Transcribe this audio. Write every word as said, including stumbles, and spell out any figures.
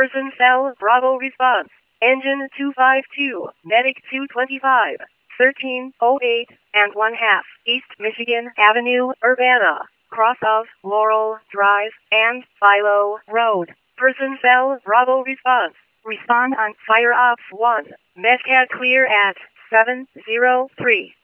Person cell Bravo response. Engine two five two, Medic two twenty-five, thirteen oh eight, and one half, East Michigan Avenue, Urbana, cross of Laurel Drive, and Philo Road. Person cell Bravo response. Respond on Fire Ops one. Medcat clear at seven zero three.